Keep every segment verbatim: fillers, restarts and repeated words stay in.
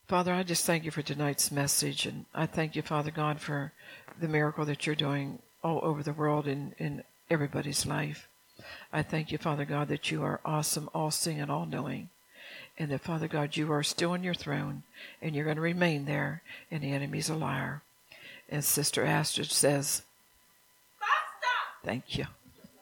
Father, I just thank you for tonight's message, and I thank you, Father God, for the miracle that you're doing all over the world in, in everybody's life. I thank you, Father God, that you are awesome, all-seeing, and all-knowing, and that, Father God, you are still on your throne, and you're going to remain there, and the enemy's a liar. And Sister Astrid says, Basta! Thank you.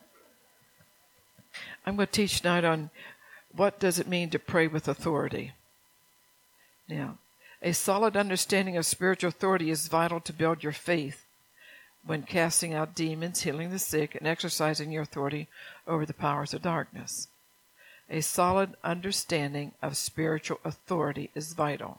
I'm going to teach tonight on what does it mean to pray with authority. Now, a solid understanding of spiritual authority is vital to build your faith when casting out demons, healing the sick, and exercising your authority over the powers of darkness. A solid understanding of spiritual authority is vital.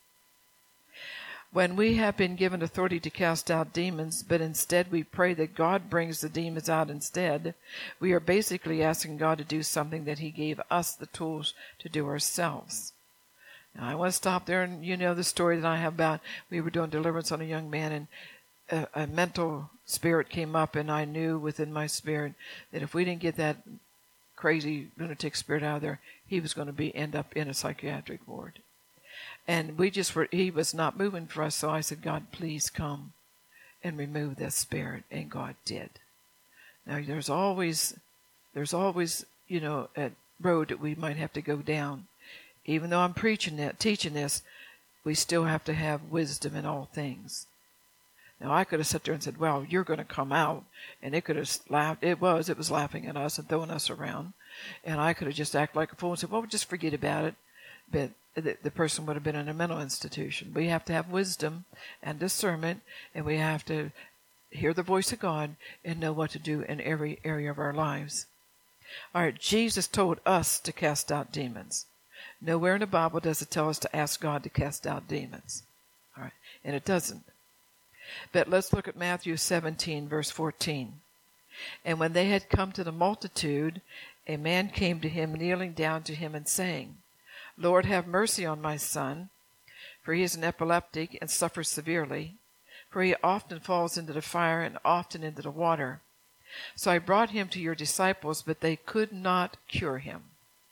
When we have been given authority to cast out demons, but instead we pray that God brings the demons out instead, we are basically asking God to do something that he gave us the tools to do ourselves. Now, I want to stop there, and you know the story that I have about, we were doing deliverance on a young man, and a, a mental spirit came up, and I knew within my spirit that if we didn't get that crazy lunatic spirit out of there, he was going to be end up in a psychiatric ward. And we just were, he was not moving for us, so I said, God, please come and remove that spirit, and God did. Now, there's always, there's always, you know, a road that we might have to go down. Even though I'm preaching it, teaching this, we still have to have wisdom in all things. Now, I could have sat there and said, well, you're going to come out. And it could have laughed. It was. It was laughing at us and throwing us around. And I could have just acted like a fool and said, well, just forget about it. But the, the person would have been in a mental institution. We have to have wisdom and discernment, and we have to hear the voice of God and know what to do in every area of our lives. All right, Jesus told us to cast out demons. Nowhere in the Bible does it tell us to ask God to cast out demons. All right, and it doesn't. But let's look at Matthew seventeen, verse fourteen. And when they had come to the multitude, a man came to him, kneeling down to him and saying, Lord, have mercy on my son, for he is an epileptic and suffers severely, for he often falls into the fire and often into the water. So I brought him to your disciples, but they could not cure him.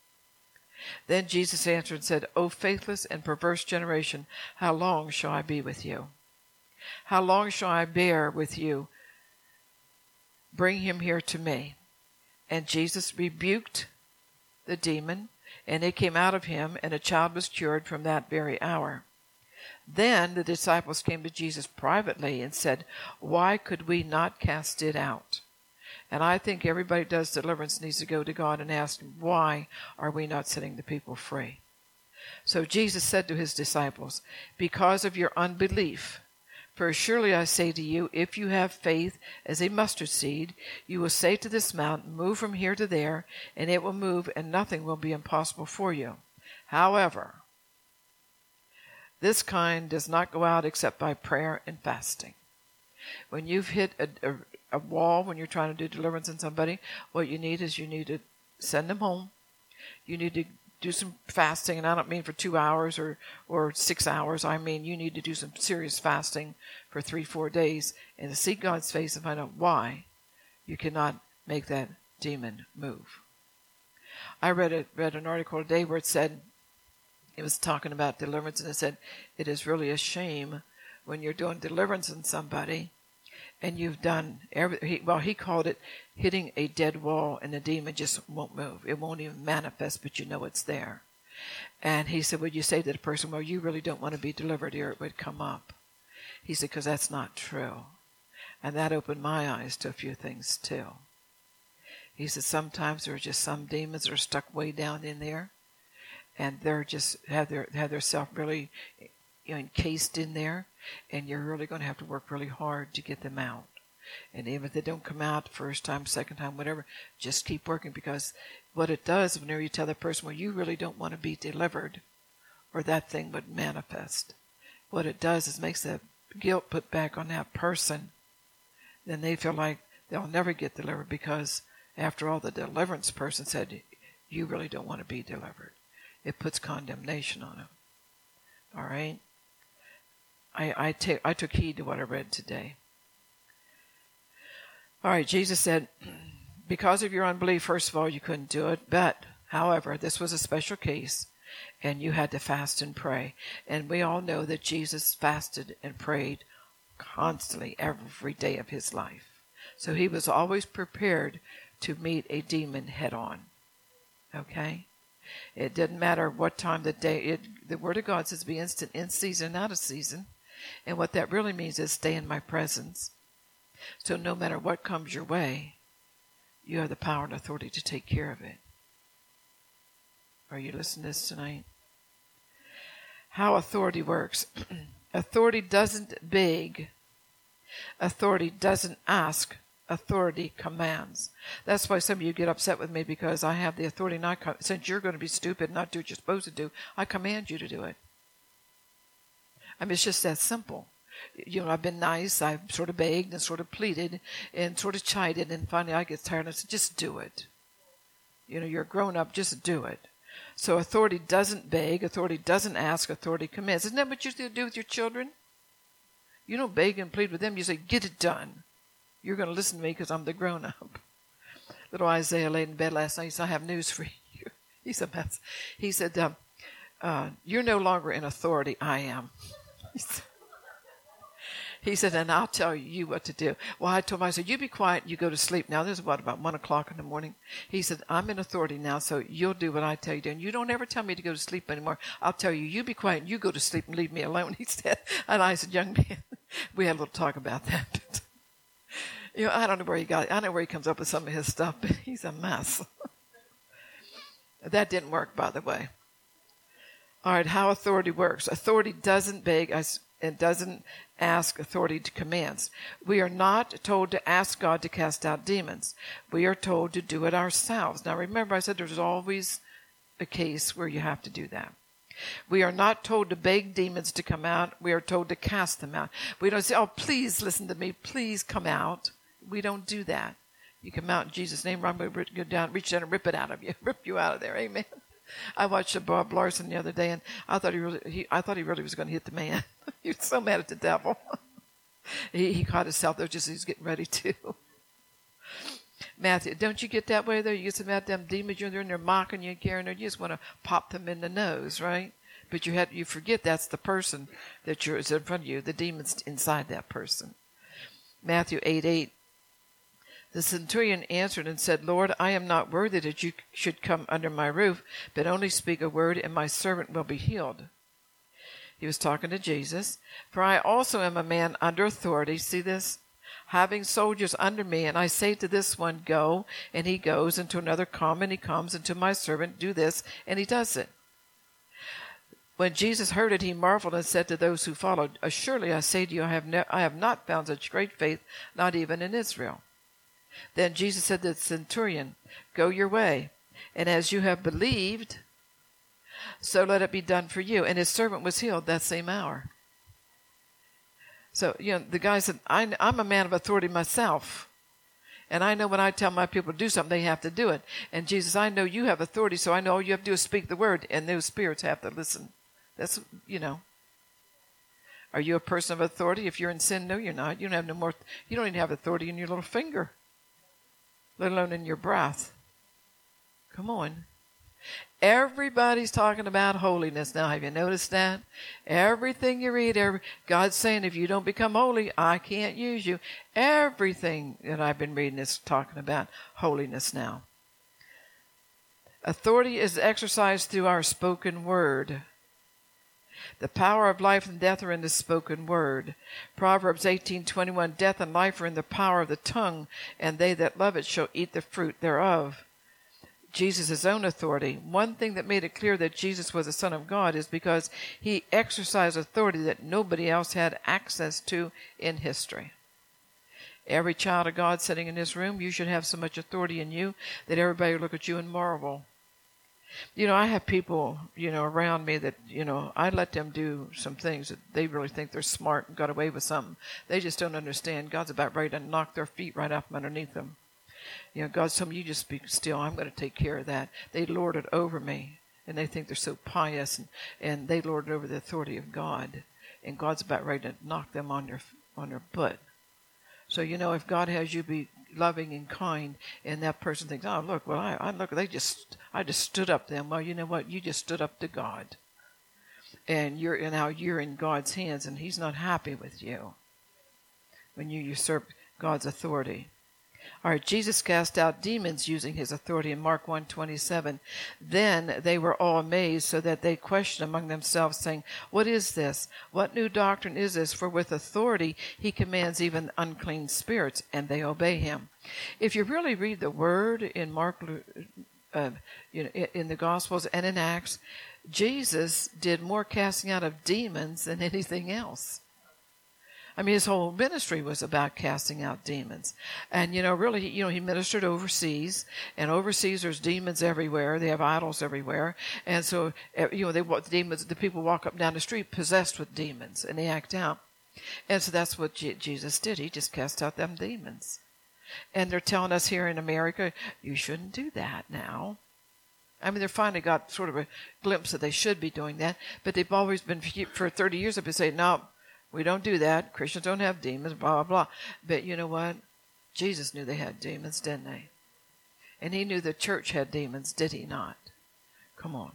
Then Jesus answered and said, O faithless and perverse generation, how long shall I be with you? How long shall I bear with you? Bring him here to me. And Jesus rebuked the demon, and it came out of him, and the child was cured from that very hour. Then the disciples came to Jesus privately and said, Why could we not cast it out? And I think everybody who does deliverance needs to go to God and ask, why are we not setting the people free? So Jesus said to his disciples, because of your unbelief, for surely I say to you, if you have faith as a mustard seed, you will say to this mountain, move from here to there, and it will move, and nothing will be impossible for you. However, this kind does not go out except by prayer and fasting. When you've hit a, a, a wall, when you're trying to do deliverance on somebody, what you need is you need to send them home. You need to do some fasting, and I don't mean for two hours or, or six hours. I mean you need to do some serious fasting for three, four days and to seek God's face and find out why you cannot make that demon move. I read a, read an article today where it said, it was talking about deliverance, and it said, it is really a shame when you're doing deliverance on somebody and you've done every, well, he called it hitting a dead wall, and the demon just won't move. It won't even manifest, but you know it's there. And he said, would you say to the person, well, you really don't want to be delivered here, it would come up. He said, because that's not true. And that opened my eyes to a few things too. He said, sometimes there are just some demons that are stuck way down in there, and they're just have their have their self really, you know, encased in there, and you're really going to have to work really hard to get them out. And even if they don't come out the first time, second time, whatever, just keep working, because what it does, whenever you tell the person, well, you really don't want to be delivered, or that thing would manifest, what it does is makes that guilt put back on that person. Then they feel like they'll never get delivered, because after all, the deliverance person said, you really don't want to be delivered. It puts condemnation on them. All right? I, I, take, I took heed to what I read today. All right, Jesus said, because of your unbelief, first of all, you couldn't do it. But, however, this was a special case. and you had to fast and pray. And we all know that Jesus fasted and prayed constantly every day of his life. So he was always prepared to meet a demon head on. Okay? It didn't matter what time of the day. It, the Word of God says be instant in season, out of season. And what that really means is stay in my presence. So no matter what comes your way, you have the power and authority to take care of it. Are you listening to this tonight? How authority works. Authority doesn't beg. Authority doesn't ask. Authority commands. That's why some of you get upset with me, because I have the authority, and I, since you're going to be stupid and not do what you're supposed to do, I command you to do it. I mean, it's just that simple. You know, I've been nice, I've sort of begged and sort of pleaded and sort of chided, and finally I get tired and I say, just do it. You know, you're grown up, just do it. So authority doesn't beg, authority doesn't ask, authority commands. Isn't that what you do with your children? You don't beg and plead with them, you say, get it done. You're going to listen to me because I'm the grown-up. Little Isaiah laid in bed last night. He said, I have news for you. He's a mess. He said, um, uh, you're no longer in authority. I am. He said, he said, and I'll tell you what to do. Well, I told him, I said, you be quiet. You go to sleep now. This is what, about one o'clock in the morning. He said, I'm in authority now, so you'll do what I tell you to do. And you don't ever tell me to go to sleep anymore. I'll tell you, you be quiet. You go to sleep and leave me alone, he said. And I said, young man, we had a little talk about that. You know, I don't know where he got it. I know where he comes up with some of his stuff, but he's a mess. That didn't work, by the way. All right, how authority works. Authority doesn't beg and doesn't ask, authority commands. We are not told to ask God to cast out demons. We are told to do it ourselves. Now, remember, I said there's always a case where you have to do that. We are not told to beg demons to come out. We are told to cast them out. We don't say, oh, please listen to me. Please come out. We don't do that. You come out in Jesus' name, I'm going to go down, reach down and rip it out of you, rip you out of there. Amen. I watched a Bob Larson the other day, and I thought he really, he, I thought he really was going to hit the man. He was so mad at the devil. he, he caught himself there just as he was getting ready to. Matthew, don't you get that way though? You get some of them demons, you're in there mocking you and carrying them. You just want to pop them in the nose, right? But you had you forget that's the person that you're is in front of you. The demon's inside that person. Matthew eight eight. The centurion answered and said, Lord, I am not worthy that you should come under my roof, but only speak a word, and my servant will be healed. He was talking to Jesus. For I also am a man under authority. See this? Having soldiers under me, and I say to this one, go, and he goes, and to another, come, and he comes, and to my servant, do this, and he does it. When Jesus heard it, he marveled and said to those who followed, Surely I say to you, I have, ne- I have not found such great faith, not even in Israel. Then Jesus said to the centurion, go your way, and as you have believed, so let it be done for you. And his servant was healed that same hour. So, you know, the guy said, I, I'm a man of authority myself. And I know when I tell my people to do something, they have to do it. And Jesus, I know you have authority, so I know all you have to do is speak the word, and those spirits have to listen. That's, you know. Are you a person of authority? If you're in sin, no, you're not. You don't have no more, you don't even have authority in your little finger, let alone in your breath. Come on. Everybody's talking about holiness now. Have you noticed that? Everything you read, every, God's saying, if you don't become holy, I can't use you. Everything that I've been reading is talking about holiness now. Authority is exercised through our spoken word. The power of life and death are in the spoken word. Proverbs eighteen twenty-one, death and life are in the power of the tongue, and they that love it shall eat the fruit thereof. Jesus' own authority. One thing that made it clear that Jesus was the Son of God is because he exercised authority that nobody else had access to in history. Every child of God sitting in this room, you should have so much authority in you that everybody will look at you and marvel. You know, I have people, you know, around me that, you know, I let them do some things that they really think they're smart and got away with something. They just don't understand. God's about ready to knock their feet right out from underneath them. You know, God, some of you just be still. I'm going to take care of that. They lord it over me, and they think they're so pious, and, and they lord it over the authority of God. And God's about ready to knock them on their on their butt. So, you know, if God has you be loving and kind, and that person thinks, oh, look, well, I, I look, they just, I just stood up to them. Well, you know what? You just stood up to God. And you're, and now you're in God's hands, and he's not happy with you when you usurp God's authority. All right, Jesus cast out demons using his authority in Mark one twenty-seven. Then they were all amazed, so that they questioned among themselves, saying, what is this? What new doctrine is this? For with authority he commands even unclean spirits, and they obey him. If you really read the word in Mark, uh, you know, in the Gospels and in Acts, Jesus did more casting out of demons than anything else. I mean, his whole ministry was about casting out demons. And, you know, really, you know, he ministered overseas, and overseas there's demons everywhere. They have idols everywhere. And so, you know, they the demons, the people walk up and down the street possessed with demons, and they act out. And so that's what G- Jesus did. He just cast out them demons. And they're telling us here in America, you shouldn't do that now. I mean, they finally got sort of a glimpse that they should be doing that, but they've always been, for thirty years, they've been saying, no, we don't do that. Christians don't have demons, blah, blah, blah. But you know what? Jesus knew they had demons, didn't they? And he knew the church had demons, did he not? Come on.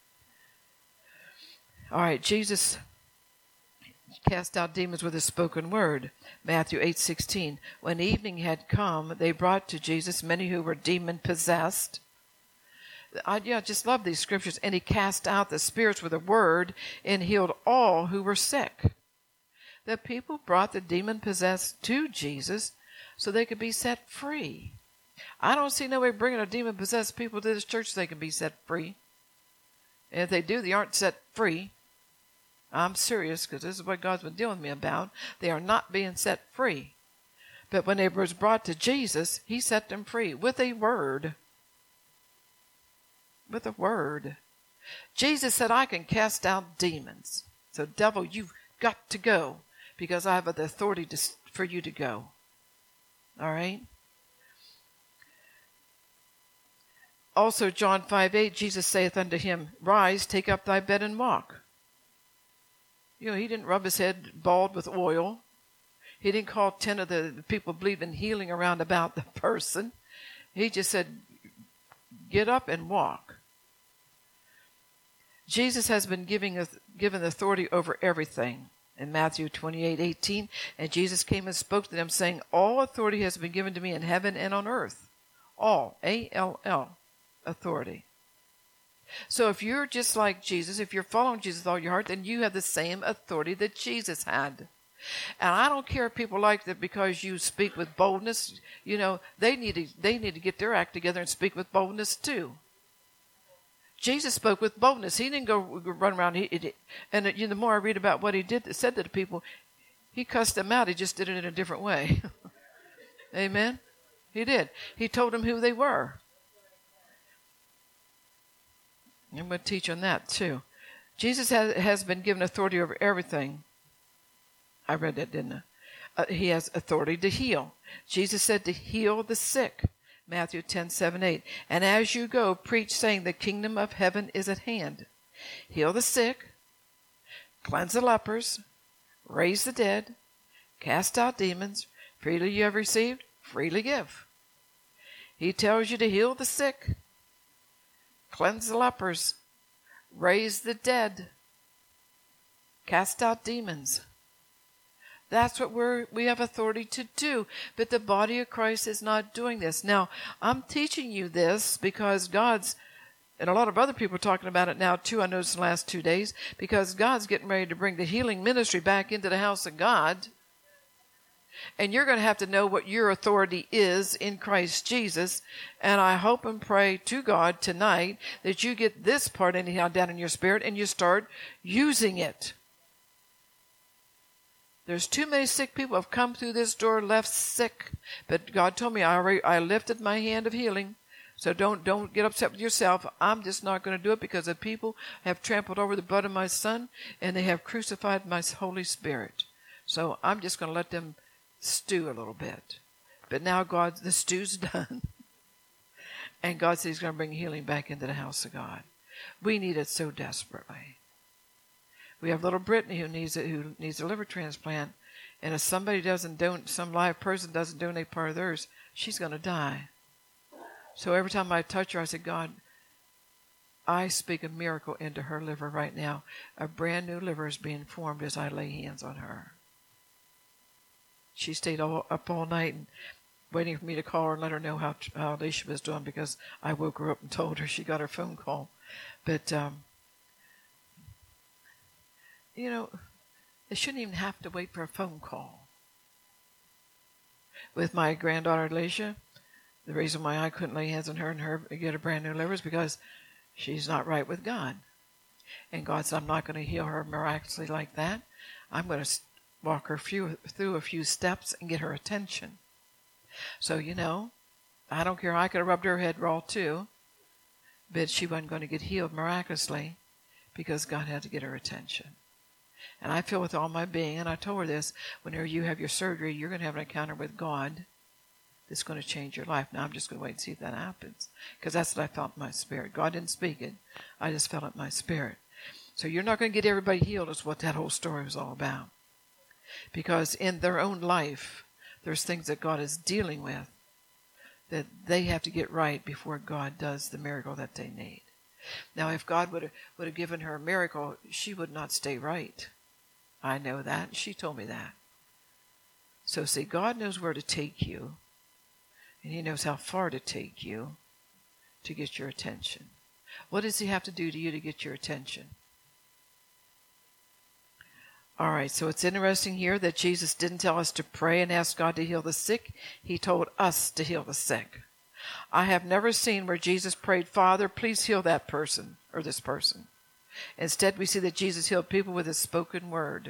All right, Jesus cast out demons with a spoken word. Matthew eight sixteen. When evening had come, they brought to Jesus many who were demon-possessed. I yeah, just love these scriptures. And he cast out the spirits with a word and healed all who were sick. The people brought the demon-possessed to Jesus so they could be set free. I don't see no way bringing a demon-possessed people to this church so they can be set free. And if they do, they aren't set free. I'm serious, because this is what God's been dealing with me about. They are not being set free. But when they was brought to Jesus, he set them free with a word. With a word. Jesus said, I can cast out demons. So, devil, you've got to go, because I have the authority to, for you to go. All right? Also, John five eight, Jesus saith unto him, rise, take up thy bed and walk. You know, he didn't rub his head bald with oil. He didn't call ten of the people believing healing around about the person. He just said, get up and walk. Jesus has been giving, given authority over everything. In Matthew twenty-eight eighteen, and Jesus came and spoke to them, saying, all authority has been given to me in heaven and on earth. All, A L L, authority. So if you're just like Jesus, if you're following Jesus with all your heart, then you have the same authority that Jesus had. And I don't care if people like that because you speak with boldness. You know, they need to, they need to get their act together and speak with boldness too. Jesus spoke with boldness. He didn't go run around. He, he, and you know, the more I read about what he did, said to the people, he cussed them out. He just did it in a different way. Amen? He did. He told them who they were. I'm going to teach on that too. Jesus has, has been given authority over everything. I read that, didn't I? Uh, he has authority to heal. Jesus said to heal the sick. Matthew ten seven eight. And as you go, preach, saying, the kingdom of heaven is at hand. Heal the sick, cleanse the lepers, raise the dead, cast out demons. Freely you have received, freely give. He tells you to heal the sick, cleanse the lepers, raise the dead, cast out demons. That's what we're, we have authority to do. But the body of Christ is not doing this. Now, I'm teaching you this because God's, and a lot of other people are talking about it now too, I noticed in the last two days, because God's getting ready to bring the healing ministry back into the house of God. And you're going to have to know what your authority is in Christ Jesus. And I hope and pray to God tonight that you get this part anyhow down in your spirit and you start using it. There's too many sick people have come through this door, left sick. But God told me I already, I lifted my hand of healing. So don't don't get upset with yourself. I'm just not going to do it because the people have trampled over the blood of my Son and they have crucified my Holy Spirit. So I'm just going to let them stew a little bit. But now God, the stew's done. And God says he's going to bring healing back into the house of God. We need it so desperately. We have little Brittany who needs a, who needs a liver transplant, And if somebody doesn't don some live person doesn't donate part of theirs, she's going to die. So every time I touch her, I say, God, I speak a miracle into her liver right now. A brand new liver is being formed as I lay hands on her. She stayed all, up all night and waiting for me to call her and let her know how, how Alicia was doing, because I woke her up and told her she got her phone call. But, um, you know, they shouldn't even have to wait for a phone call. With my granddaughter Alicia, the reason why I couldn't lay hands on her and her get a brand new liver is because she's not right with God. And God said, I'm not going to heal her miraculously like that. I'm going to walk her few, through a few steps and get her attention. So, you know, I don't care. I could have rubbed her head raw too, but she wasn't going to get healed miraculously because God had to get her attention. And I feel with all my being, and I told her this, whenever you have your surgery, you're going to have an encounter with God that's going to change your life. Now I'm just going to wait and see if that happens, because that's what I felt in my spirit. God didn't speak it. I just felt it in my spirit. So you're not going to get everybody healed is what that whole story was all about. Because in their own life, there's things that God is dealing with that they have to get right before God does the miracle that they need. Now, if God would have, would have given her a miracle, she would not stay right. I know that. She told me that. So, see, God knows where to take you, and He knows how far to take you to get your attention. What does He have to do to you to get your attention? All right, so it's interesting here that Jesus didn't tell us to pray and ask God to heal the sick. He told us to heal the sick. I have never seen where Jesus prayed, Father, please heal that person or this person. Instead, we see that Jesus healed people with His spoken word.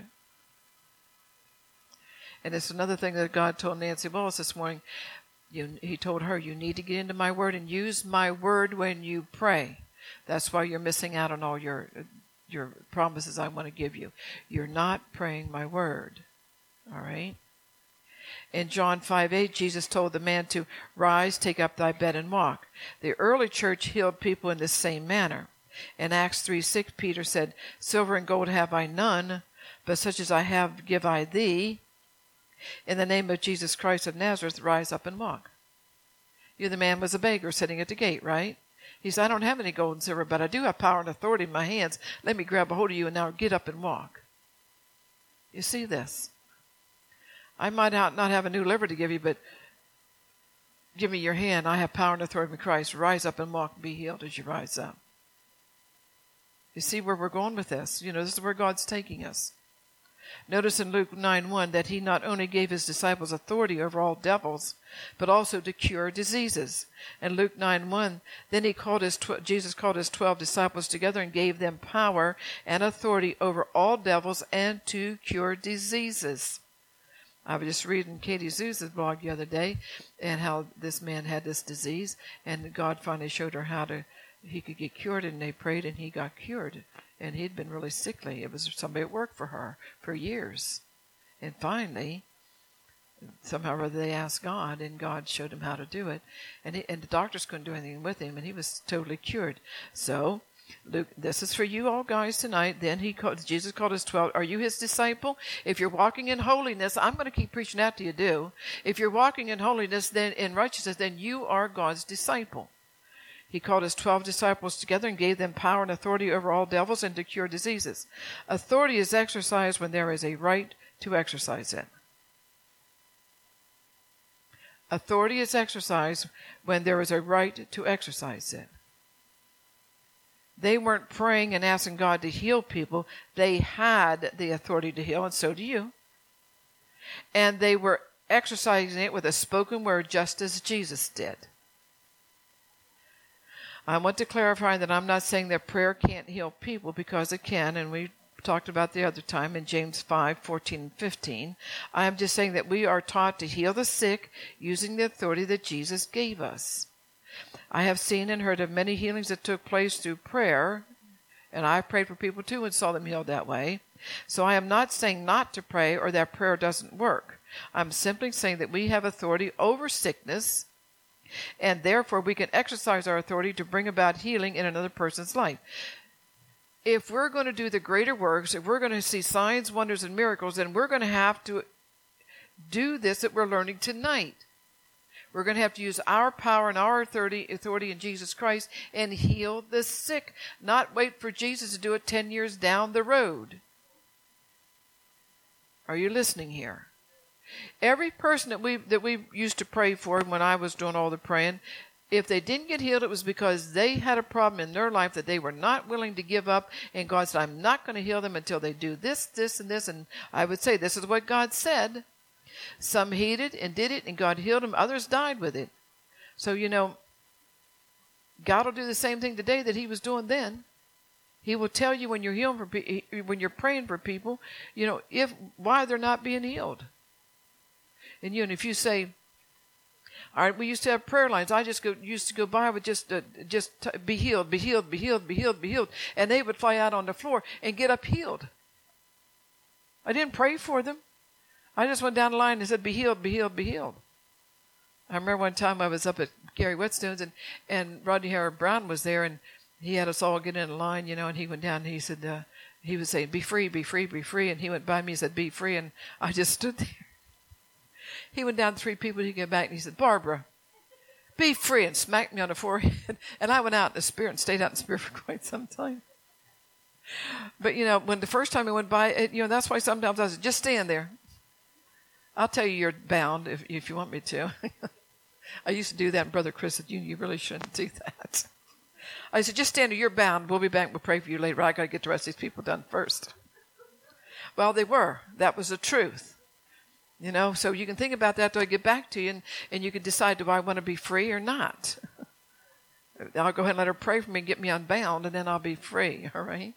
And it's another thing that God told Nancy Wallace this morning. You, he told her, you need to get into my word and use my word when you pray. That's why you're missing out on all your your promises I want to give you. You're not praying my word. All right? In John five eight, Jesus told the man to rise, take up thy bed, and walk. The early church healed people in the same manner. In Acts three six, Peter said, silver and gold have I none, but such as I have give I thee. In the name of Jesus Christ of Nazareth, rise up and walk. You, the man was a beggar sitting at the gate, right? He said, I don't have any gold and silver, but I do have power and authority in my hands. Let me grab a hold of you and now get up and walk. You see this? I might not have a new liver to give you, but give me your hand. I have power and authority in Christ. Rise up and walk and be healed as you rise up. You see where we're going with this? You know, this is where God's taking us. Notice in Luke nine one that He not only gave His disciples authority over all devils, but also to cure diseases. In Luke nine one, then he called his tw- Jesus called His twelve disciples together and gave them power and authority over all devils and to cure diseases. I was just reading Katie Zeus's blog the other day and how this man had this disease, and God finally showed her how to he could get cured, and they prayed and he got cured. And he'd been really sickly. It was somebody that worked for her for years. And finally, somehow or other they asked God, and God showed him how to do it. And, he, and the doctors couldn't do anything with him, and he was totally cured. So, Luke, this is for you all guys tonight. Then he called, Jesus called His twelve. Are you His disciple? If you're walking in holiness, I'm going to keep preaching that to you, do. If you're walking in holiness, then in righteousness, then you are God's disciple. He called His twelve disciples together and gave them power and authority over all devils and to cure diseases. Authority is exercised when there is a right to exercise it. Authority is exercised when there is a right to exercise it. They weren't praying and asking God to heal people. They had the authority to heal, and so do you. And they were exercising it with a spoken word, just as Jesus did. I want to clarify that I'm not saying that prayer can't heal people, because it can, and we talked about the other time in James five fourteen and fifteen. I am just saying that we are taught to heal the sick using the authority that Jesus gave us. I have seen and heard of many healings that took place through prayer, and I prayed for people too and saw them healed that way. So I am not saying not to pray or that prayer doesn't work. I'm simply saying that we have authority over sickness, and therefore we can exercise our authority to bring about healing in another person's life. If we're going to do the greater works, if we're going to see signs, wonders, and miracles, then we're going to have to do this that we're learning tonight. We're going to have to use our power and our authority, authority in Jesus Christ and heal the sick. Not wait for Jesus to do it ten years down the road. Are you listening here? Every person that we that we used to pray for when I was doing all the praying, if they didn't get healed, it was because they had a problem in their life that they were not willing to give up. And God said, I'm not going to heal them until they do this, this, and this. And I would say, this is what God said. Some heeded and did it, and God healed them. Others died with it. So, you know, God will do the same thing today that he was doing then. He will tell you when you're healing for pe- when you're praying for people, you know, if why they're not being healed. And you, and if you say, all right, we used to have prayer lines. I just go, used to go by with just, uh, just t- be healed, be healed, be healed, be healed, be healed. And they would fly out on the floor and get up healed. I didn't pray for them. I just went down the line and said, be healed, be healed, be healed. I remember one time I was up at Gary Whetstone's and, and Rodney Howard-Brown was there, and he had us all get in a line, you know, and he went down and he said, uh, he was saying, be free, be free, be free. And he went by me and said, be free. And I just stood there. He went down three people. He came back and he said, Barbara, be free, and smacked me on the forehead. And I went out in the spirit and stayed out in the spirit for quite some time. But, you know, when the first time I went by, it, you know, that's why sometimes I said, just stand there. I'll tell you you're bound if, if you want me to. I used to do that, and Brother Chris said, you, you really shouldn't do that. I said, just stand there, you're bound. We'll be back, we'll pray for you later. I got to get the rest of these people done first. Well, they were. That was the truth. You know, so you can think about that till I get back to you, and, and you can decide, do I want to be free or not? I'll go ahead and let her pray for me and get me unbound, and then I'll be free, all right?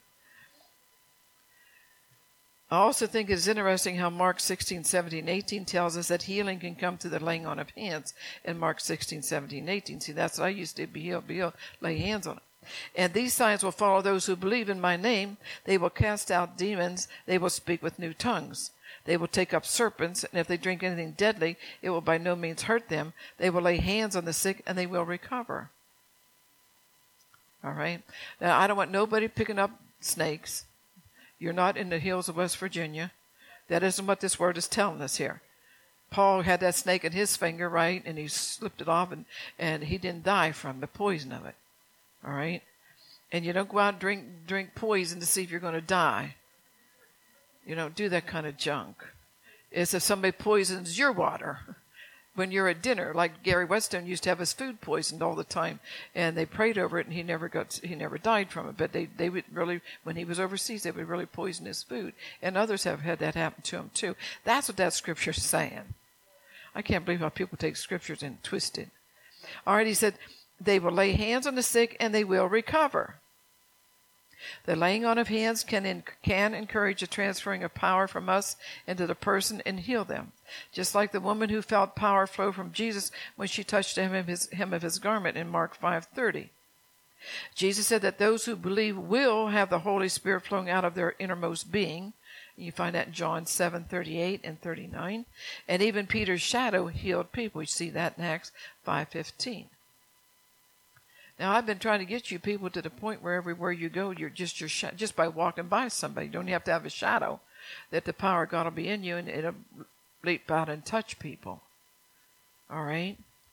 I also think it's interesting how Mark sixteen, seventeen, eighteen tells us that healing can come through the laying on of hands in Mark sixteen, seventeen, eighteen. See, that's what I used to be healed, be healed, lay hands on it. And these signs will follow those who believe in my name. They will cast out demons. They will speak with new tongues. They will take up serpents, and if they drink anything deadly, it will by no means hurt them. They will lay hands on the sick, and they will recover. All right? Now, I don't want nobody picking up snakes. You're not in the hills of West Virginia. That isn't what this word is telling us here. Paul had that snake in his finger, right, and he slipped it off, and, and he didn't die from the poison of it. All right? And you don't go out and drink, drink poison to see if you're going to die. You don't do that kind of junk. It's if somebody poisons your water when you're at dinner, like Gary Whetstone used to have his food poisoned all the time, and they prayed over it, and he never got, he never died from it. But they, they would really, when he was overseas, they would really poison his food, and others have had that happen to him too. That's what that scripture is saying. I can't believe how people take scriptures and twist it. All right, he said, they will lay hands on the sick, and they will recover. The laying on of hands can in, can encourage a transferring of power from us into the person and heal them. Just like the woman who felt power flow from Jesus when she touched him of his, hem of his garment in Mark five thirty. Jesus said that those who believe will have the Holy Spirit flowing out of their innermost being. You find that in John seven thirty-eight and thirty-nine. And even Peter's shadow healed people. You see that in Acts five fifteen. Now, I've been trying to get you people to the point where everywhere you go, you're just your sh- just by walking by somebody, you don't have to have a shadow, that the power of God will be in you, and it'll leap out and touch people. All right?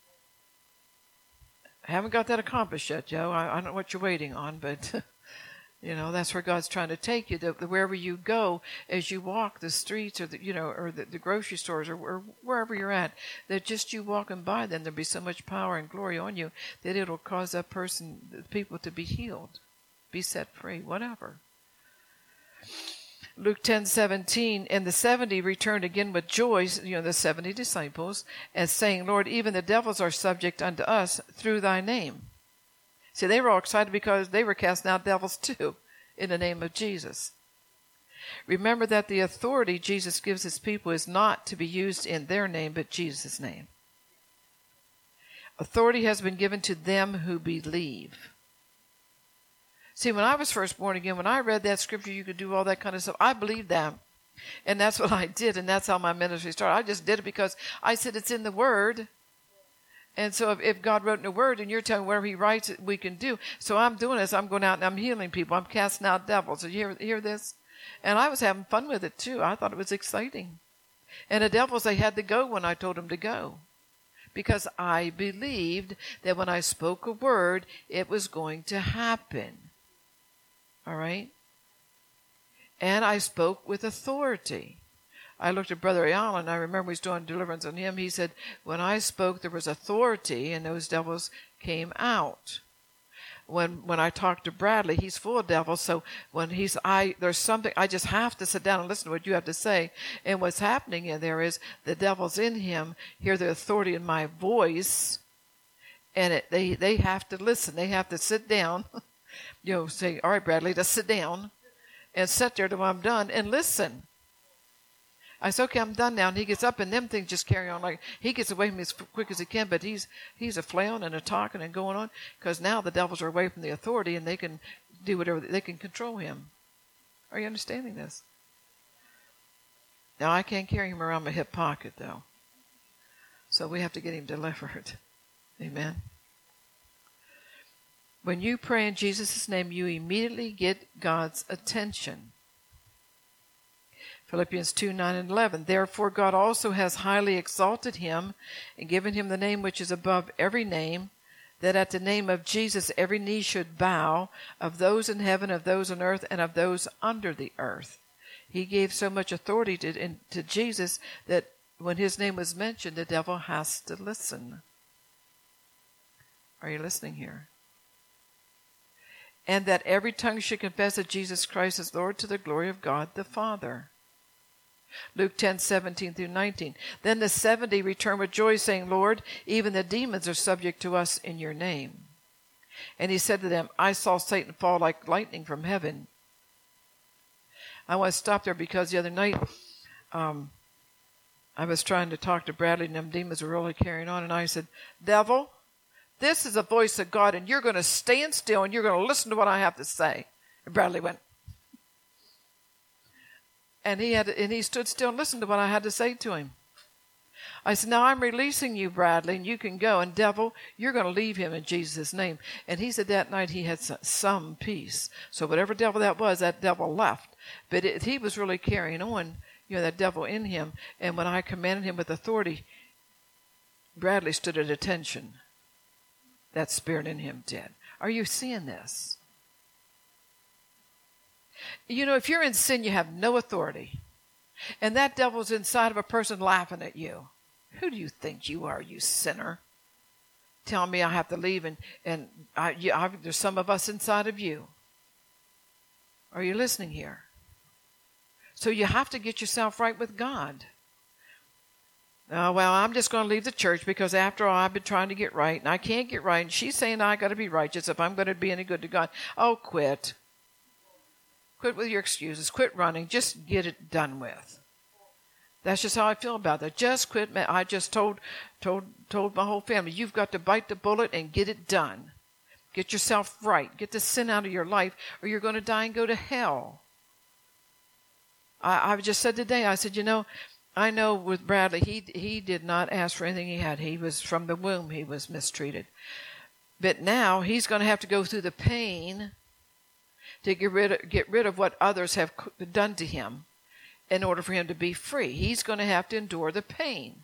I haven't got that accomplished yet, Joe. I, I don't know what you're waiting on, but, you know, that's where God's trying to take you. That wherever you go, as you walk the streets or, the, you know, or the, the grocery stores or, or wherever you're at, that just you walking by, then there'll be so much power and glory on you that it'll cause that person, the people to be healed, be set free, whatever. Luke ten seventeen, and the seventy returned again with joy, you know, the seventy disciples, and saying, Lord, even the devils are subject unto us through thy name. See, they were all excited because they were casting out devils too in the name of Jesus. Remember that the authority Jesus gives his people is not to be used in their name, but Jesus' name. Authority has been given to them who believe. See, when I was first born again, when I read that scripture, you could do all that kind of stuff. I believed that. And that's what I did, and that's how my ministry started. I just did it because I said it's in the Word. And so if, if God wrote in the Word and you're telling me whatever he writes, we can do. So I'm doing this. I'm going out and I'm healing people. I'm casting out devils. So you hear, hear this? And I was having fun with it too. I thought it was exciting. And the devils, they had to go when I told them to go. Because I believed that when I spoke a word, it was going to happen. All right? And I spoke with authority. I looked at Brother Allen. I remember he was doing deliverance on him. He said, when I spoke, there was authority, and those devils came out. When when I talked to Bradley, he's full of devils. So when he's, I there's something, I just have to sit down and listen to what you have to say. And what's happening in there is the devils in him hear the authority in my voice, and it, they they have to listen. They have to sit down. You know, say, all right, Bradley, just sit down, and sit there till I'm done and listen. I said, okay, I'm done now. And he gets up, and them things just carry on. Like, he gets away from me as quick as he can, but he's he's a flailing and a talking and going on, because now the devils are away from the authority, and they can do whatever. They can control him. Are you understanding this? Now, I can't carry him around my hip pocket, though. So we have to get him delivered. Amen. When you pray in Jesus' name, you immediately get God's attention. Philippians two, nine, and eleven. Therefore God also has highly exalted him and given him the name which is above every name, that at the name of Jesus every knee should bow, of those in heaven, of those on earth, and of those under the earth. He gave so much authority to, in, to Jesus that when his name was mentioned, the devil has to listen. Are you listening here? And that every tongue should confess that Jesus Christ is Lord, to the glory of God the Father. Luke ten, seventeen through nineteen. Then the seventy returned with joy, saying, Lord, even the demons are subject to us in your name. And he said to them, I saw Satan fall like lightning from heaven. I want to stop there because the other night um, I was trying to talk to Bradley, and them demons were really carrying on. And I said, devil, this is the voice of God, and you're going to stand still, and you're going to listen to what I have to say. And Bradley went, And he had, and he stood still and listened to what I had to say to him. I said, now I'm releasing you, Bradley, and you can go. And devil, you're going to leave him in Jesus' name. And he said that night he had some peace. So whatever devil that was, that devil left. But it, he was really carrying on, you know, that devil in him. And when I commanded him with authority, Bradley stood at attention. That spirit in him did. Are you seeing this? You know, if you're in sin, you have no authority. And that devil's inside of a person laughing at you. Who do you think you are, you sinner? Telling me I have to leave, and, and I, you, I, there's some of us inside of you. Are you listening here? So you have to get yourself right with God. Oh, well, I'm just going to leave the church because after all, I've been trying to get right, and I can't get right. And she's saying I got to be righteous if I'm going to be any good to God. Oh, quit. Quit with your excuses. Quit running. Just get it done with. That's just how I feel about that. Just quit. I just told told told my whole family, you've got to bite the bullet and get it done. Get yourself right. Get the sin out of your life, or you're going to die and go to hell. I, I've just said today, I said, you know, I know with Bradley, he he did not ask for anything he had. He was from the womb, he was mistreated. But now he's going to have to go through the pain to get rid of, get rid of what others have done to him in order for him to be free. He's going to have to endure the pain.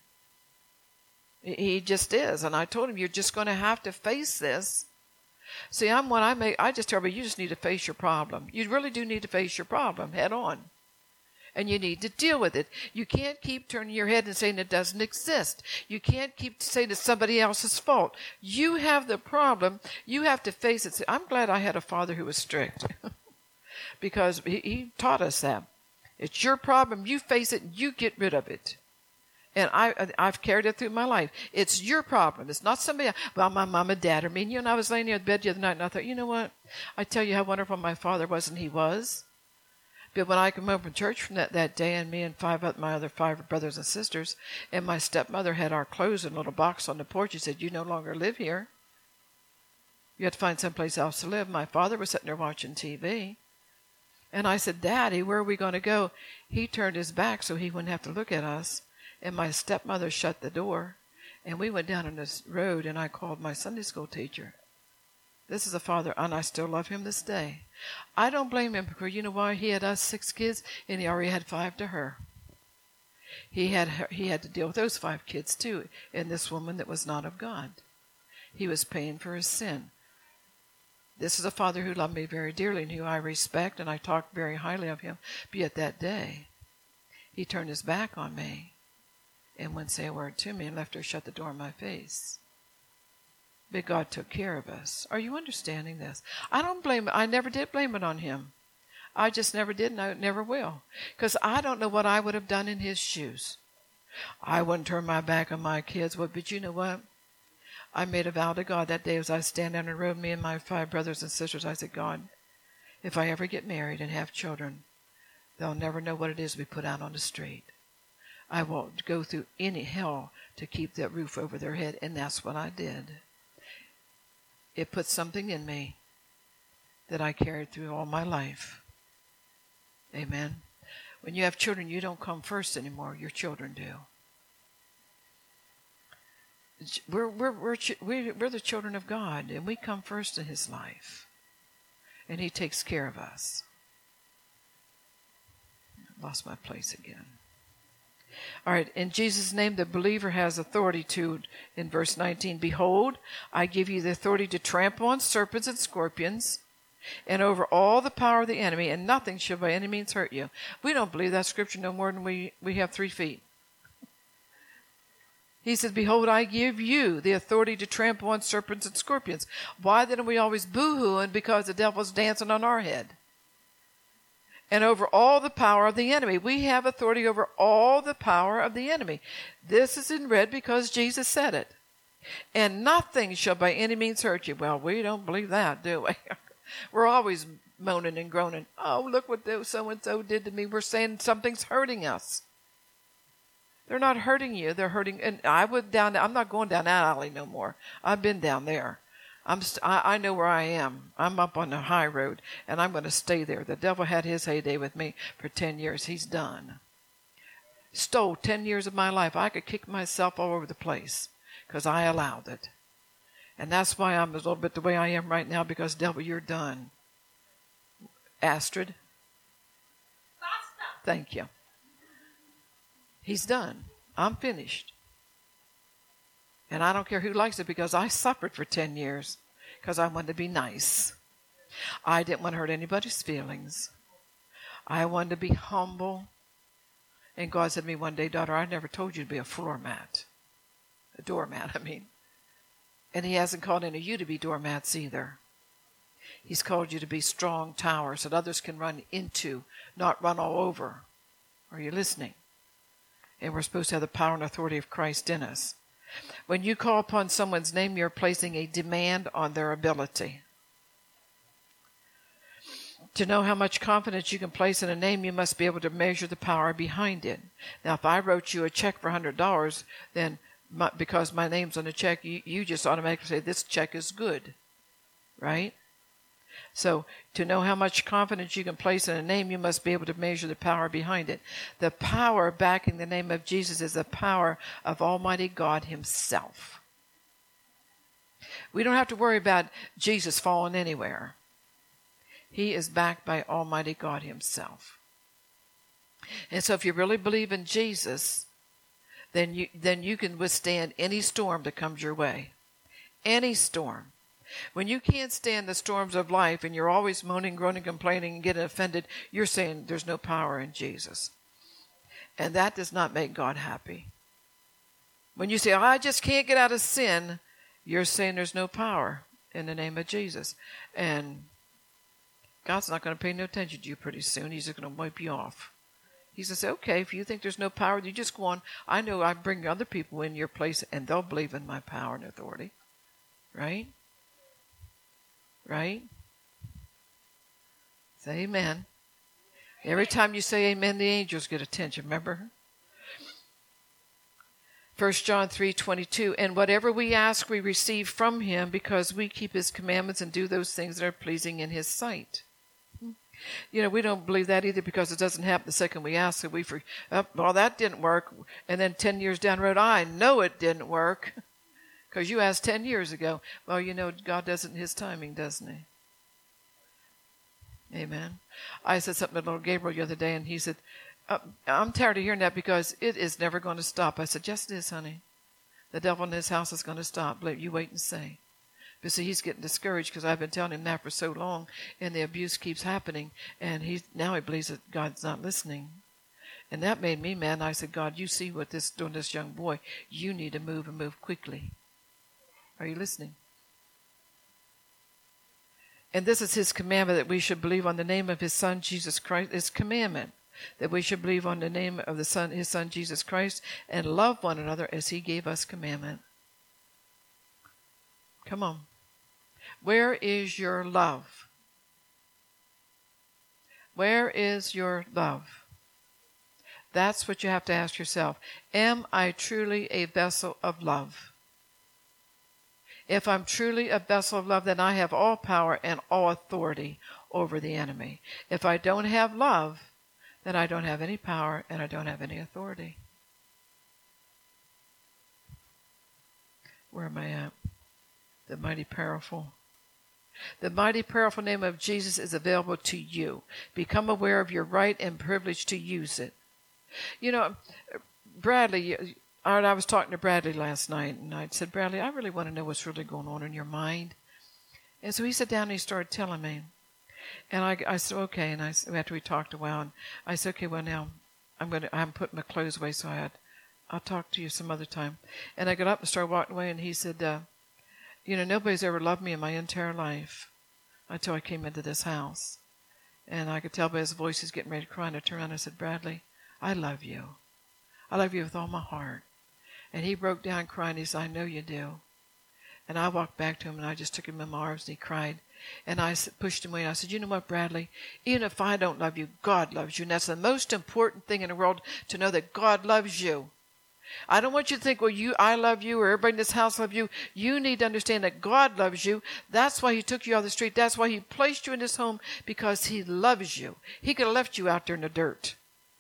He just is. And I told him, you're just going to have to face this. See, I'm one I make, I just tell you, you just need to face your problem. You really do need to face your problem head on. And you need to deal with it. You can't keep turning your head and saying it doesn't exist. You can't keep saying it's somebody else's fault. You have the problem. You have to face it. I'm glad I had a father who was strict because he, he taught us that. It's your problem. You face it. You get rid of it. And I, I've carried it through my life. It's your problem. It's not somebody else. Well, my mom and dad are mean. You know, I was laying there in bed the other night and I thought, you know what? I tell you how wonderful my father was, and he was. But when I came home from church from that, that day, and me and five of my other five brothers and sisters, and my stepmother had our clothes in a little box on the porch, she said, you no longer live here. You have to find someplace else to live. My father was sitting there watching T V. And I said, Daddy, where are we going to go? He turned his back so he wouldn't have to look at us. And my stepmother shut the door. And we went down on this road, and I called my Sunday school teacher. This is a father, and I still love him this day. I don't blame him because you know why? He had us six kids, and he already had five to her. He had he had to deal with those five kids too, and this woman that was not of God. He was paying for his sin. This is a father who loved me very dearly and who I respect, and I talk very highly of him. But yet that day, he turned his back on me and wouldn't say a word to me and left her shut the door in my face. But God took care of us. Are you understanding this? I don't blame it. I never did blame it on him. I just never did, and I never will. Because I don't know what I would have done in his shoes. I wouldn't turn my back on my kids. Well, but you know what? I made a vow to God that day as I stand down the road, me and my five brothers and sisters. I said, God, if I ever get married and have children, they'll never know what it is to be put out on the street. I will go through any hell to keep that roof over their head, and that's what I did. It put something in me that I carried through all my life. Amen. When you have children, you don't come first anymore. Your children do. We're, we're, we're, we're, we're the children of God, and we come first in his life. And he takes care of us. I lost my place again. All right, in Jesus' name, the believer has authority to, in verse nineteen, behold, I give you the authority to trample on serpents and scorpions, and over all the power of the enemy, and nothing shall by any means hurt you. We don't believe that scripture no more than we, we have three feet. He says, behold, I give you the authority to trample on serpents and scorpions. Why then are we always boo-hooing because the devil's dancing on our head? And over all the power of the enemy. We have authority over all the power of the enemy. This is in red because Jesus said it. And nothing shall by any means hurt you. Well, we don't believe that, do we? We're always moaning and groaning. Oh, look what so-and-so did to me. We're saying something's hurting us. They're not hurting you. They're hurting. And I would down. I'm not going down that alley no more. I've been down there. I'm. St- I, I know where I am. I'm up on the high road, and I'm going to stay there. The devil had his heyday with me for ten years. He's done. Stole ten years of my life. I could kick myself all over the place because I allowed it. And that's why I'm a little bit the way I am right now, because, devil, you're done. Astrid? Thank you. He's done. I'm finished. And I don't care who likes it, because I suffered for ten years because I wanted to be nice. I didn't want to hurt anybody's feelings. I wanted to be humble. And God said to me one day, daughter, I never told you to be a floor mat. A doormat, I mean. And he hasn't called any of you to be doormats either. He's called you to be strong towers that others can run into, not run all over. Are you listening? And we're supposed to have the power and authority of Christ in us. When you call upon someone's name, you're placing a demand on their ability. To know how much confidence you can place in a name, you must be able to measure the power behind it. Now, if I wrote you a check for one hundred dollars, then my, because my name's on the check, you, you just automatically say, this check is good, right? So to know how much confidence you can place in a name, you must be able to measure the power behind it. The power backing the name of Jesus is the power of Almighty God himself. We don't have to worry about Jesus falling anywhere. He is backed by Almighty God himself. And so if you really believe in Jesus, then you, then you can withstand any storm that comes your way. Any storm. When you can't stand the storms of life and you're always moaning, groaning, complaining, and getting offended, you're saying there's no power in Jesus. And that does not make God happy. When you say, oh, I just can't get out of sin, you're saying there's no power in the name of Jesus. And God's not going to pay no attention to you pretty soon. He's just going to wipe you off. He's going to say, okay, if you think there's no power, you just go on. I know I bring other people in your place, and they'll believe in my power and authority. Right? Right? Say amen. Every time you say amen, the angels get attention, remember? First John three twenty-two, and whatever we ask, we receive from him, because we keep his commandments and do those things that are pleasing in his sight. You know, we don't believe that either, because it doesn't happen the second we ask. So we for, oh, well, that didn't work. And then ten years down the road, I know it didn't work. Because you asked ten years ago. Well, you know, God does it in his timing, doesn't he? Amen. I said something to little Gabriel the other day, and he said, uh, I'm tired of hearing that because it is never going to stop. I said, yes, it is, honey. The devil in his house is going to stop. Let you wait and see. But see, he's getting discouraged because I've been telling him that for so long, and the abuse keeps happening, and he now he believes that God's not listening. And that made me mad. And I said, God, you see what this doing this young boy. You need to move and move quickly. Are you listening? And this is his commandment, that we should believe on the name of his son, Jesus Christ. His commandment, that we should believe on the name of the son, his son, Jesus Christ, and love one another as he gave us commandment. Come on. Where is your love? Where is your love? That's what you have to ask yourself. Am I truly a vessel of love? If I'm truly a vessel of love, then I have all power and all authority over the enemy. If I don't have love, then I don't have any power and I don't have any authority. Where am I at? The mighty powerful. The mighty powerful name of Jesus is available to you. Become aware of your right and privilege to use it. You know, Bradley, I was talking to Bradley last night, and I said, Bradley, I really want to know what's really going on in your mind. And so he sat down and he started telling me. And I, I said, okay. And I, after we talked a while, and I said, okay, well, now I'm going to, I'm putting my clothes away, so I had, I'll talk to you some other time. And I got up and started walking away, and he said, uh, you know, nobody's ever loved me in my entire life until I came into this house. And I could tell by his voice he's getting ready to cry. And I turned around and I said, Bradley, I love you. I love you with all my heart. And he broke down crying. He said, I know you do. And I walked back to him, and I just took him in my arms, and he cried. And I pushed him away, and I said, you know what, Bradley? Even if I don't love you, God loves you. And that's the most important thing in the world, to know that God loves you. I don't want you to think, well, you, I love you, or everybody in this house loves you. You need to understand that God loves you. That's why he took you out of the street. That's why he placed you in this home, because he loves you. He could have left you out there in the dirt.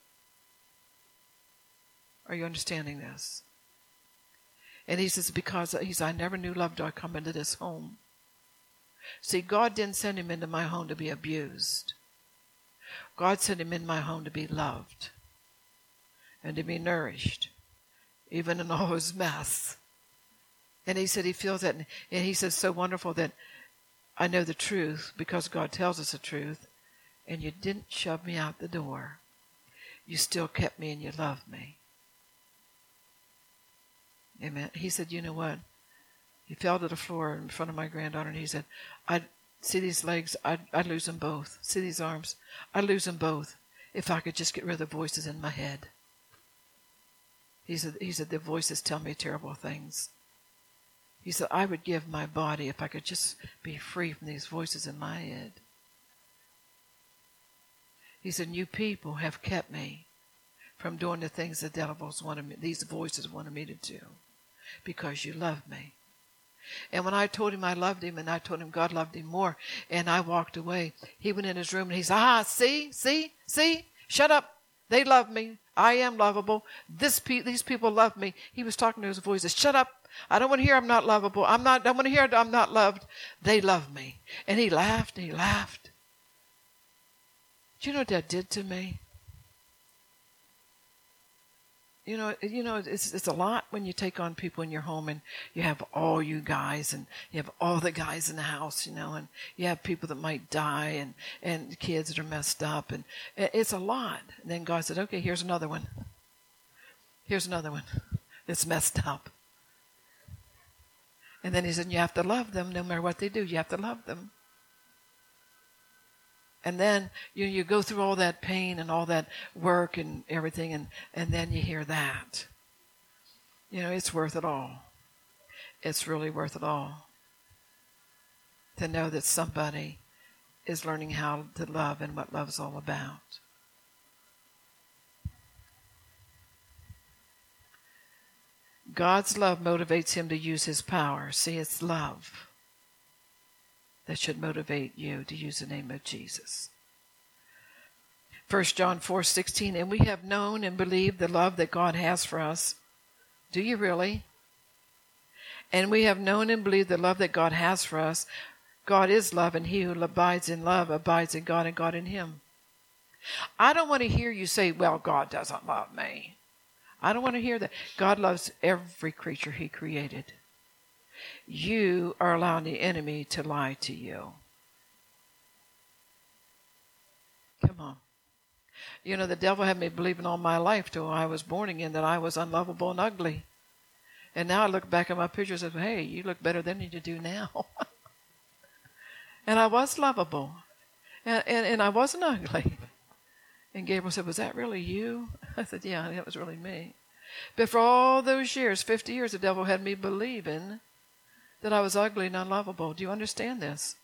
Are you understanding this? And he says, because he says, I never knew love till I come into this home. See, God didn't send him into my home to be abused. God sent him in my home to be loved and to be nourished, even in all his mess. And he said he feels that, and he says, so wonderful that I know the truth because God tells us the truth, and you didn't shove me out the door. You still kept me and you loved me. Amen. He said, you know what? He fell to the floor in front of my granddaughter, and he said, I'd see these legs, I'd, I'd lose them both. See these arms? I'd lose them both if I could just get rid of the voices in my head. He said, he said, the voices tell me terrible things. He said, I would give my body if I could just be free from these voices in my head. He said, you people have kept me from doing the things the devils wanted me, these voices wanted me to do, because you love me. And when I told him I loved him, and I told him God loved him more, and I walked away, he went in his room and he said, ah, see, see, see, shut up. They love me. I am lovable. This pe- these people love me. He was talking to his voices. Shut up. I don't want to hear I'm not lovable. I'm not, I don't want to hear I'm not loved. They love me. And he laughed and he laughed. Do you know what that did to me? You know, you know, it's it's a lot when you take on people in your home, and you have all you guys, and you have all the guys in the house, you know, and you have people that might die, and, and kids that are messed up, and it's a lot. And then God said, okay, here's another one. Here's another one that's messed up. And then he said, you have to love them no matter what they do. You have to love them. And then you you go through all that pain and all that work and everything, and, and then you hear that. You know, it's worth it all. It's really worth it all to know that somebody is learning how to love and what love's all about. God's love motivates him to use his power. See, it's love that should motivate you to use the name of Jesus. First John four sixteen, and we have known and believed the love that God has for us. Do you really? And we have known and believed the love that God has for us. God is love, and he who abides in love abides in God and God in him. I don't want to hear you say, well, God doesn't love me. I don't want to hear that. God loves every creature he created. You are allowing the enemy to lie to you. Come on. You know, the devil had me believing all my life till I was born again that I was unlovable and ugly. And now I look back at my pictures and say, hey, you look better than you do now. And I was lovable. And, and, and I wasn't ugly. And Gabriel said, was that really you? I said, yeah, that was really me. But for all those years, fifty years, the devil had me believing that I was ugly and unlovable. Do you understand this?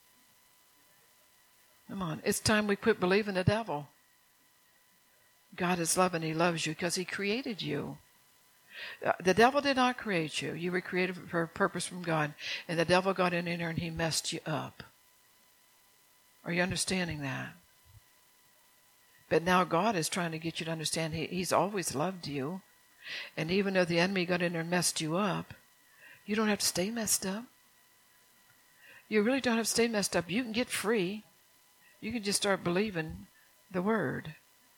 Come on. It's time we quit believing the devil. God is love and he loves you because he created you. The devil did not create you. You were created for a purpose from God. And the devil got in there and he messed you up. Are you understanding that? But now God is trying to get you to understand he, he's always loved you. And even though the enemy got in there and messed you up, you don't have to stay messed up. You really don't have to stay messed up. You can get free. You can just start believing the word.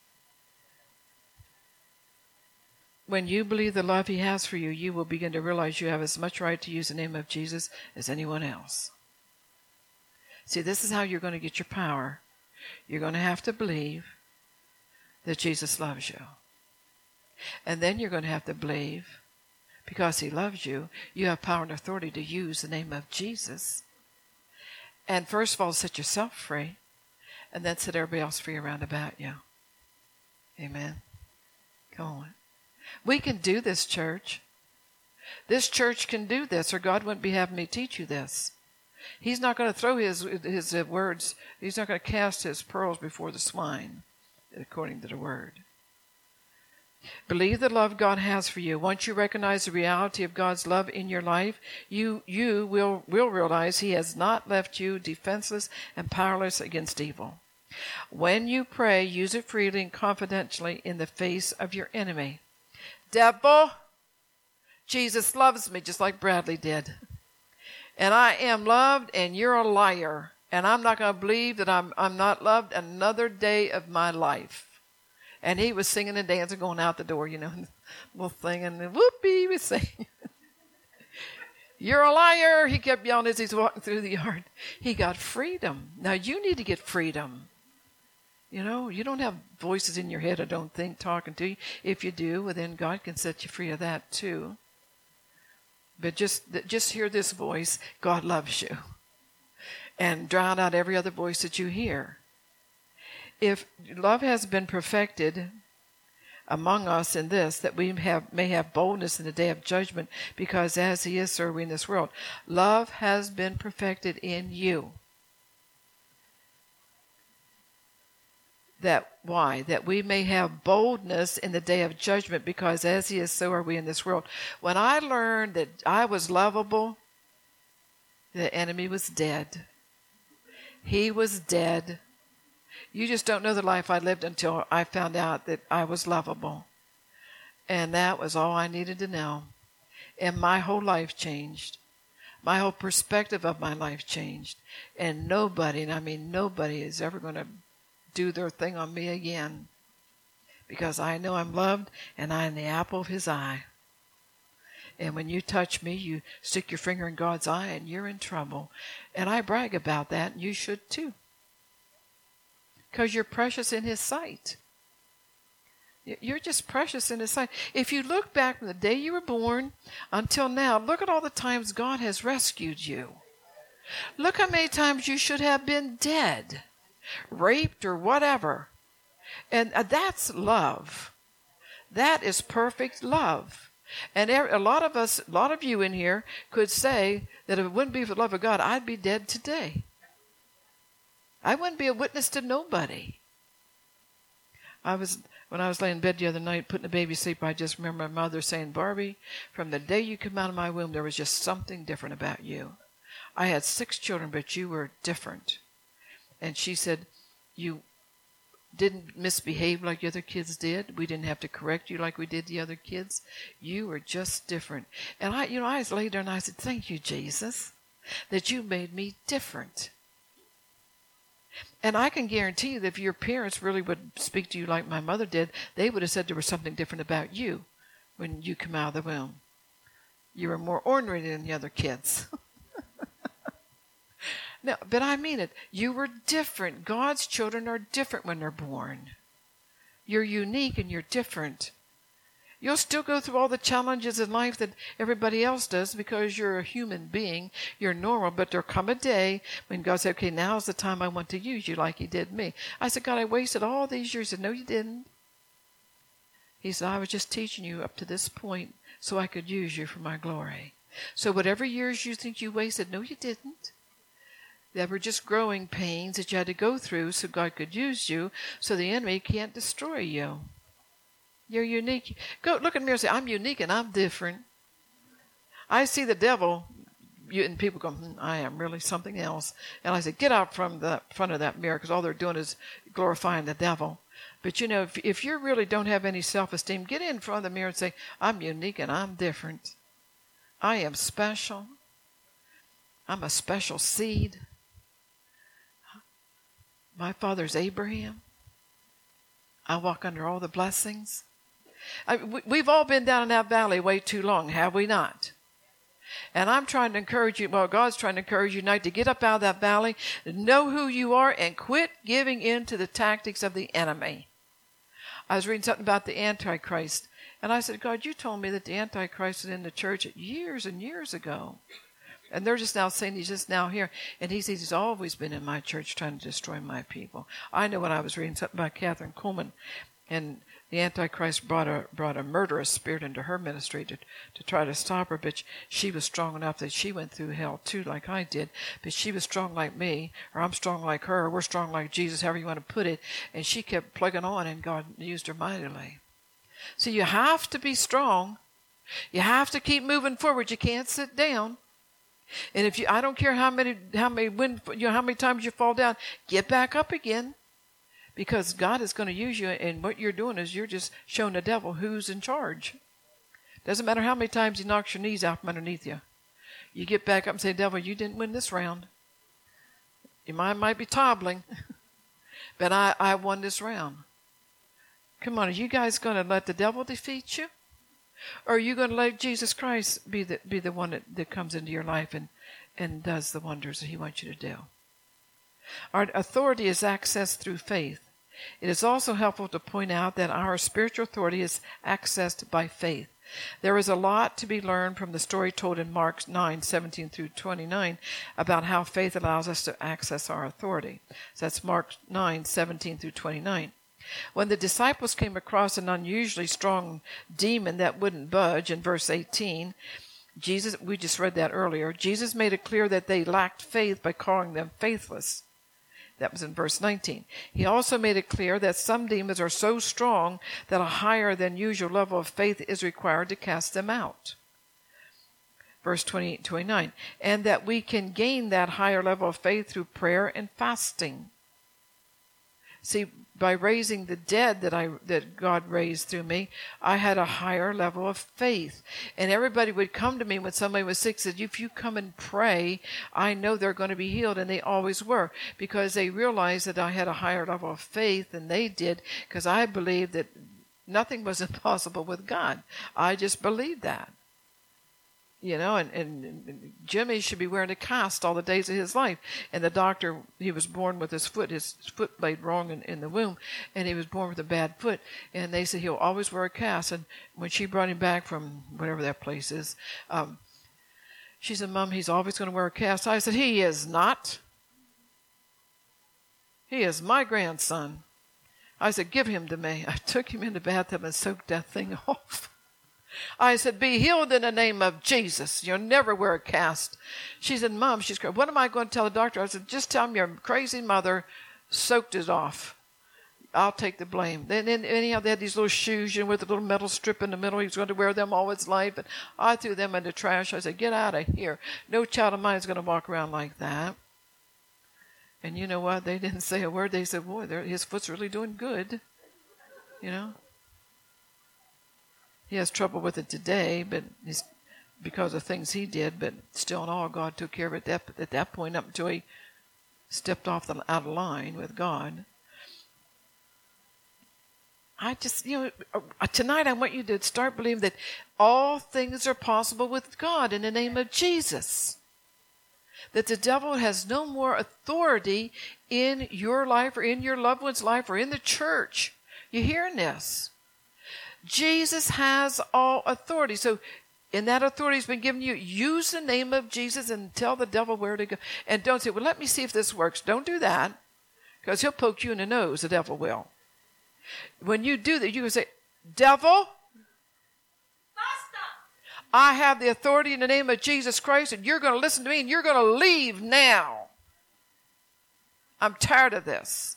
When you believe the love he has for you, you will begin to realize you have as much right to use the name of Jesus as anyone else. See, this is how you're going to get your power. You're going to have to believe that Jesus loves you. And then you're going to have to believe, because he loves you, you have power and authority to use the name of Jesus. And first of all, set yourself free, and then set everybody else free around about you. Amen. Come on. We can do this, church. This church can do this, or God wouldn't be having me teach you this. He's not going to throw his, his words, he's not going to cast his pearls before the swine, according to the word. Believe the love God has for you. Once you recognize the reality of God's love in your life, you, you will, will realize he has not left you defenseless and powerless against evil. When you pray, use it freely and confidentially in the face of your enemy. Devil, Jesus loves me just like Bradley did. And I am loved and you're a liar. And I'm not going to believe that I'm, I'm not loved another day of my life. And he was singing and dancing, going out the door, you know, little thing, and whoopee, he was singing. You're a liar, he kept yelling as he's walking through the yard. He got freedom. Now you need to get freedom. You know, you don't have voices in your head, I don't think, talking to you. If you do, well, then God can set you free of that too. But just, just hear this voice, God loves you. And drown out every other voice that you hear. If love has been perfected among us in this, that we have, may have boldness in the day of judgment, because as he is, so are we in this world. Love has been perfected in you. That why? That we may have boldness in the day of judgment, because as he is, so are we in this world. When I learned that I was lovable, the enemy was dead. He was dead. You just don't know the life I lived until I found out that I was lovable. And that was all I needed to know. And my whole life changed. My whole perspective of my life changed. And nobody, and I mean nobody, is ever going to do their thing on me again. Because I know I'm loved and I am the apple of his eye. And when you touch me, you stick your finger in God's eye and you're in trouble. And I brag about that, and you should too. Because you're precious in his sight. You're just precious in his sight. If you look back from the day you were born until now, look at all the times God has rescued you. Look how many times you should have been dead, raped or whatever. And that's love. That is perfect love. And a lot of us, a lot of you in here could say that if it wouldn't be for the love of God, I'd be dead today. I wouldn't be a witness to nobody. I was, when I was laying in bed the other night, putting the baby to sleep, I just remember my mother saying, Barbie, from the day you came out of my womb, there was just something different about you. I had six children, but you were different. And she said, you didn't misbehave like the other kids did. We didn't have to correct you like we did the other kids. You were just different. And I, you know, I just laid there and I said, thank you, Jesus, that you made me different. And I can guarantee you that if your parents really would speak to you like my mother did, they would have said there was something different about you when you come out of the womb. You were more ornery than the other kids. No, but I mean it. You were different. God's children are different when they're born. You're unique and you're different. You'll still go through all the challenges in life that everybody else does because you're a human being. You're normal, but there'll come a day when God said, okay, now's the time I want to use you like he did me. I said, God, I wasted all these years. He said, no, you didn't. He said, I was just teaching you up to this point so I could use you for my glory. So whatever years you think you wasted, no, you didn't. They were just growing pains that you had to go through so God could use you so the enemy can't destroy you. You're unique. Go look in the mirror and say, I'm unique and I'm different. I see the devil, you, and people go, hmm, I am really something else. And I say, get out from the front of that mirror because all they're doing is glorifying the devil. But you know, if, if you really don't have any self-esteem, get in front of the mirror and say, I'm unique and I'm different. I am special. I'm a special seed. My father's Abraham. I walk under all the blessings. I, we, we've all been down in that valley way too long, have we not? And I'm trying to encourage you, well, God's trying to encourage you tonight to get up out of that valley, know who you are, and quit giving in to the tactics of the enemy. I was reading something about the Antichrist, and I said, God, you told me that the Antichrist was in the church years and years ago. And they're just now saying he's just now here. And he says he's always been in my church trying to destroy my people. I know when I was reading something about Catherine Kuhlman, and the Antichrist brought a brought a murderous spirit into her ministry to, to try to stop her. But she was strong enough that she went through hell too, like I did. But she was strong like me, or I'm strong like her, or we're strong like Jesus, however you want to put it. And she kept plugging on, and God used her mightily. So you have to be strong. You have to keep moving forward. You can't sit down. And if you, I don't care how many, how many, when, you know, how many times you fall down, get back up again, because God is going to use you. And what you're doing is you're just showing the devil who's in charge. Doesn't matter how many times he knocks your knees out from underneath you. You get back up and say, devil, you didn't win this round. Your mind might be toppling, but I, I won this round. Come on, are you guys going to let the devil defeat you? Or are you going to let Jesus Christ be the be the one that, that comes into your life and, and does the wonders that he wants you to do? Our authority is accessed through faith. It is also helpful to point out that our spiritual authority is accessed by faith. There is a lot to be learned from the story told in Mark nine, seventeen through twenty-nine about how faith allows us to access our authority. So that's Mark nine, seventeen through twenty-nine. When the disciples came across an unusually strong demon that wouldn't budge, in verse eighteen, Jesus, we just read that earlier, Jesus made it clear that they lacked faith by calling them faithless. That was in verse nineteen. He also made it clear that some demons are so strong that a higher than usual level of faith is required to cast them out. Verse twenty-eight, twenty-nine. And that we can gain that higher level of faith through prayer and fasting. See, by raising the dead that I that God raised through me, I had a higher level of faith. And everybody would come to me when somebody was sick, said, if you come and pray, I know they're going to be healed. And they always were, because they realized that I had a higher level of faith than they did, because I believed that nothing was impossible with God. I just believed that. You know, and, and Jimmy should be wearing a cast all the days of his life. And the doctor, he was born with his foot, his foot laid wrong in, in the womb, and he was born with a bad foot. And they said he'll always wear a cast. And when she brought him back from whatever that place is, um, she said, Mom, he's always going to wear a cast. I said, he is not. He is my grandson. I said, give him to me. I took him in the bathtub and soaked that thing off. I said, be healed in the name of Jesus. You'll never wear a cast. She said, Mom, she's crazy. What am I going to tell the doctor? I said, just tell him your crazy mother soaked it off. I'll take the blame. Then, then anyhow, they had these little shoes, you know, with a little metal strip in the middle. He was going to wear them all his life. And I threw them in the trash. I said, get out of here. No child of mine is going to walk around like that. And you know what? They didn't say a word. They said, boy, his foot's really doing good. You know? He has trouble with it today, but it's because of things he did. But still in all, God took care of it at that, at that point up until he stepped off the out of line with God. I just, you know, tonight I want you to start believing that all things are possible with God in the name of Jesus. That the devil has no more authority in your life or in your loved one's life or in the church. You hearing this? Jesus has all authority. So, and that authority has been given you. Use the name of Jesus and tell the devil where to go. And don't say, well, let me see if this works. Don't do that, because he'll poke you in the nose, the devil will. When you do that, you can say, devil, I have the authority in the name of Jesus Christ, and you're going to listen to me, and you're going to leave now. I'm tired of this.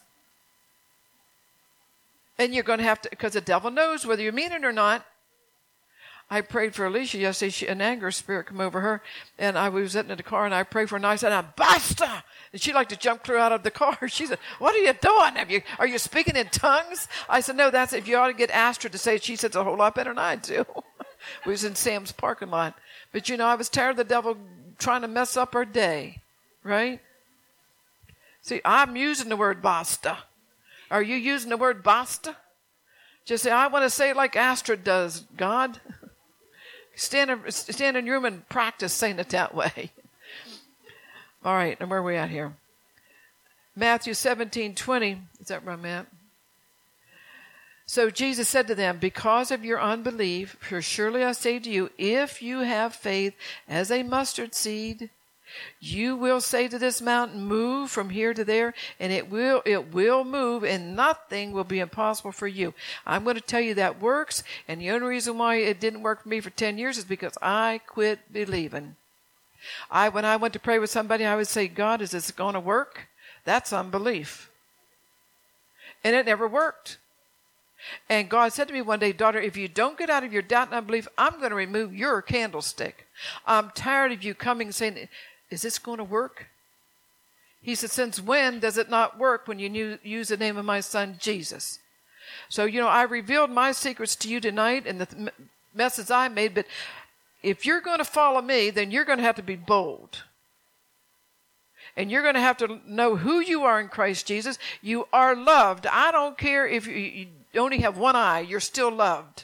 And you're going to have to, because the devil knows whether you mean it or not. I prayed for Alicia yesterday. She, an anger spirit come over her, and I was sitting in the car, and I prayed for her, and I said, basta! And she liked to jump clear out of the car. She said, what are you doing? Have you, are you speaking in tongues? I said, no, that's if you ought to get Astrid to say it. She said it's a whole lot better than I do. We was in Sam's parking lot. But, you know, I was tired of the devil trying to mess up our day, right? See, I'm using the word basta. Are you using the word basta? Just say, I want to say it like Astrid does, God. Stand in, stand in your room and practice saying it that way. All right, and where are we at here? Matthew seventeen twenty. Is that right, Matt? So Jesus said to them, because of your unbelief, for surely I say to you, if you have faith as a mustard seed, you will say to this mountain, move from here to there, and it will it will move, and nothing will be impossible for you. I'm going to tell you that works, and the only reason why it didn't work for me for ten years is because I quit believing. I when I went to pray with somebody, I would say, God, is this going to work? That's unbelief. And it never worked. And God said to me one day, daughter, if you don't get out of your doubt and unbelief, I'm going to remove your candlestick. I'm tired of you coming and saying, is this going to work? He said, since when does it not work when you use the name of my son, Jesus? So, you know, I revealed my secrets to you tonight and the messes I made, but if you're going to follow me, then you're going to have to be bold. And you're going to have to know who you are in Christ Jesus. You are loved. I don't care if you, you only have one eye, you're still loved.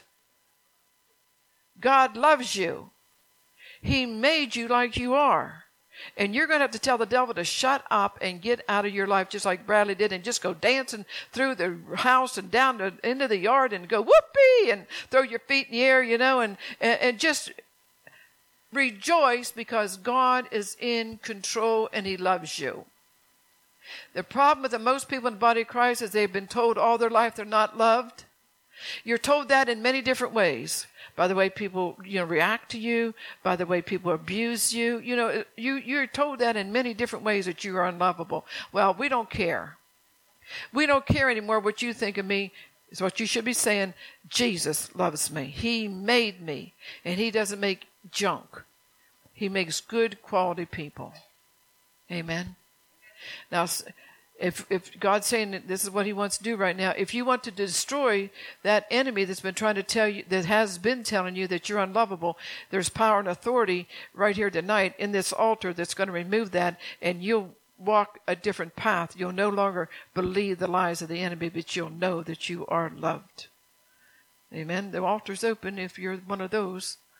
God loves you. He made you like you are. And you're going to have to tell the devil to shut up and get out of your life, just like Bradley did, and just go dancing through the house and down to, into the yard and go whoopee and throw your feet in the air, you know, and, and, and just rejoice because God is in control and he loves you. The problem with the most people in the body of Christ is they've been told all their life they're not loved. You're told that in many different ways. By the way people, you know, react to you, by the way people abuse you. You know, you, you're told that in many different ways that you are unlovable. Well, we don't care. We don't care anymore what you think of me. Is what you should be saying. Jesus loves me. He made me. And he doesn't make junk. He makes good quality people. Amen. Now, if if God's saying that this is what he wants to do right now, if you want to destroy that enemy that's been trying to tell you, that has been telling you that you're unlovable, there's power and authority right here tonight in this altar that's going to remove that, and you'll walk a different path. You'll no longer believe the lies of the enemy, but you'll know that you are loved. Amen. The altar's open if you're one of those.